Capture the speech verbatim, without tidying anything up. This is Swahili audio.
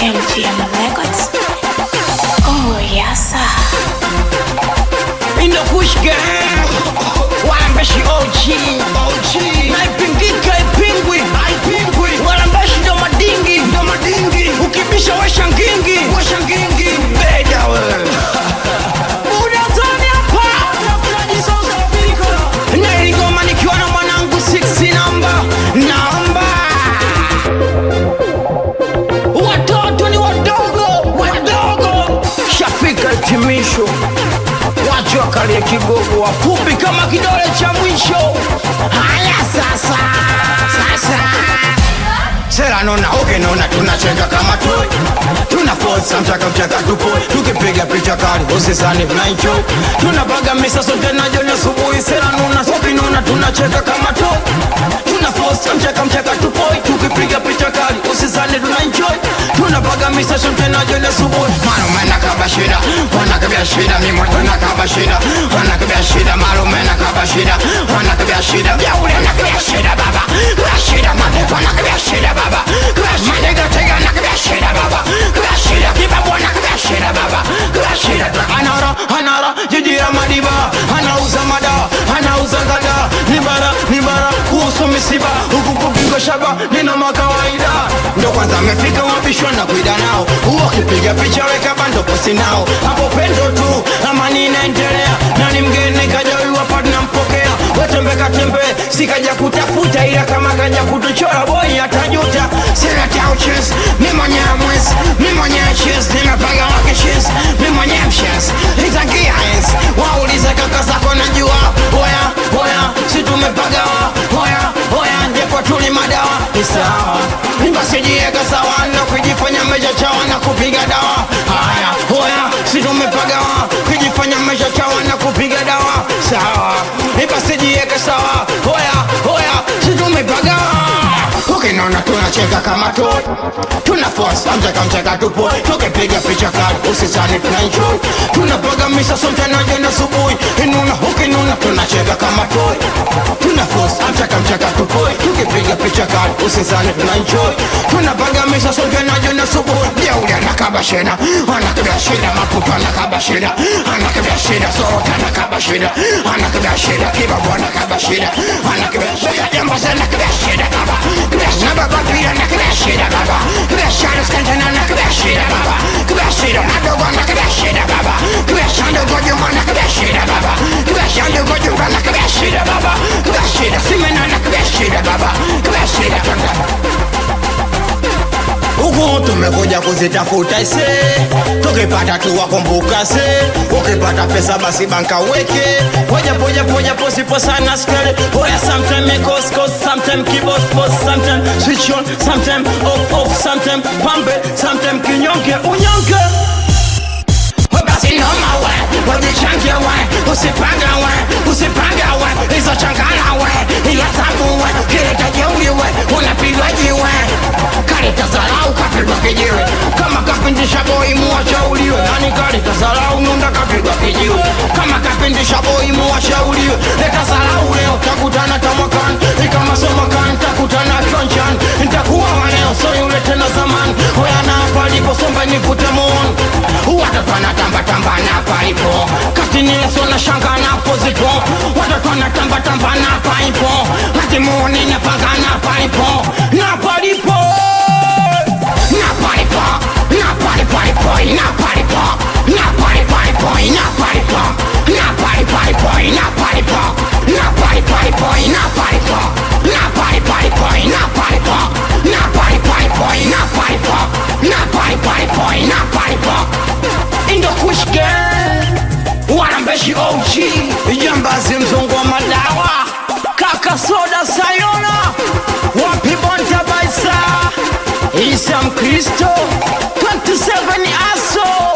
M G M Records. Oh yes sir. In the push gang, wanambeshi O G, O G. Naipingika ipingwi, haipingwi. Wanambeshi ndo madingi, ndo madingi. Ukibisha washa ngingi, washa ngingi. Beda wewe. Buda tani hapa. Nairigoma nikiwa na mwanangu six number, namba. Watoto ni wadogo, wadogo. Shafika hitimisho. Watu wakalia kigogo wafupi kama kidole cha mwisho. Haya sasa, sasa Sera nona oke nona tunacheka kama toy. Tuna force mchaka mchaka tupo. Tukipiga picha kali usisani tunaenjoy. Tunapaga misa sote na jioni asubuhi. Sera nona sopi nona tunacheka kama toy. Tuna force mchaka mchaka tupo. Tukipiga picha kali usisani tunaenjoy. Tunapaga misa sote na jioni asubuhi. Mano mena kaba shida, wana kabia shida, mimi wana kaba shida, wana kabia shida, malo mena kaba shida, wana kabia shida, ya ule na kabia shida baba, kabia shida mane, wana kabia shida baba, kabia shida gatega na kabia shida baba, kabia shida kiba bwana kabia shida baba, kabia shida anara anara jiji ya madiba, anauza mada, anauza gada, nibara nibara kuhusu misiba, huku kupigwa shaba nina makawaida, ndo kwanza amefika wapishwa na kuida nao, ukipiga picha weka bando posi nao, hapo pendo tu amani inaendelea, nani mgeni kaja uwa partner mpokea, wetembe katembe sikaja kutafuta ila kama kaja kutuchora boy atajuta, sina tao cheese mimi mwenyewe mwezi mimi mwenyewe cheese nimepaga wake cheese mimi mwenyewe mshes itangia hands waulize kaka zako najua oya oya si tumepaga oya oya ndipo tuli madawa ni sawa nibasijieka sawa na kujifanya meja chawa na kupiga dawa haya oya si tumepaga kujifanya meja chawa na kupiga dawa sawa nibasijieka sawa oya oya si tumepaga ukinona tunacheka kama tot tuna force amcheka mcheka tupo tukipiga picha kali usisani tunaenjoy tunapaga misa sote na jioni asubuhi inuna ukinuna tunacheka kama tot tuna force amcheka mcheka tupo tukipiga picha kali usisani tunaenjoy tunapaga misa sote na jioni asubuhi ya ule anakaba shida anakabia shida maputo anakaba shida anakabia shida sote anakaba shida anakabia shida kiba bwana anakaba shida anakabia shida jambo sana anakabia shida baba na baba pia na kibashira baba kibashira skantana na kibashira baba kibashira na dogo na kibashira baba kibashira gojo na kibashira baba kibashira gojo na kibashira baba kibashira simena na kibashira baba kibashira kanga uko tumekuja kuzitafuta ise tukipata tu wakumbuka se ukipata pesa basi banka weke poja poja poja posi posa na skele oya sometime make us cause sometime keyboard post sometime switch on sometime off off sometime pambe sometime kinyonge unyonge basi noma we wajichangia we usipanga we usipanga we hizo changana we ila tabu we kile kajeuri we unapigwaji we kalita zalau kapigwa kijiwe kama kapindisha boi muacha uliwe nani kalita zalau nunda kapigwa kijiwe kama kapindisha boi muacha uliwe leta zalau leo takutana tamakani ikama somakani takutana konchan nitakuwa waneo so yule tena zamani oyana hapa lipo somba nifute muon watatwana tamba tamba na palipo katini leso na shanga na pozito watatwana tamba tamba na palipo hati muoni na panga na palipo na palipo na palipo na palipo na palipo na palipo na palipo na palipo na palipo na palipo na palipo na palipo na palipo na palipo na palipo na palipo na palipo indo kush gang wanambeshi O G jambazi mzungu wa madawa kaka soda sayona wapi bonta baisa Isa Mkristo twenty-seven aso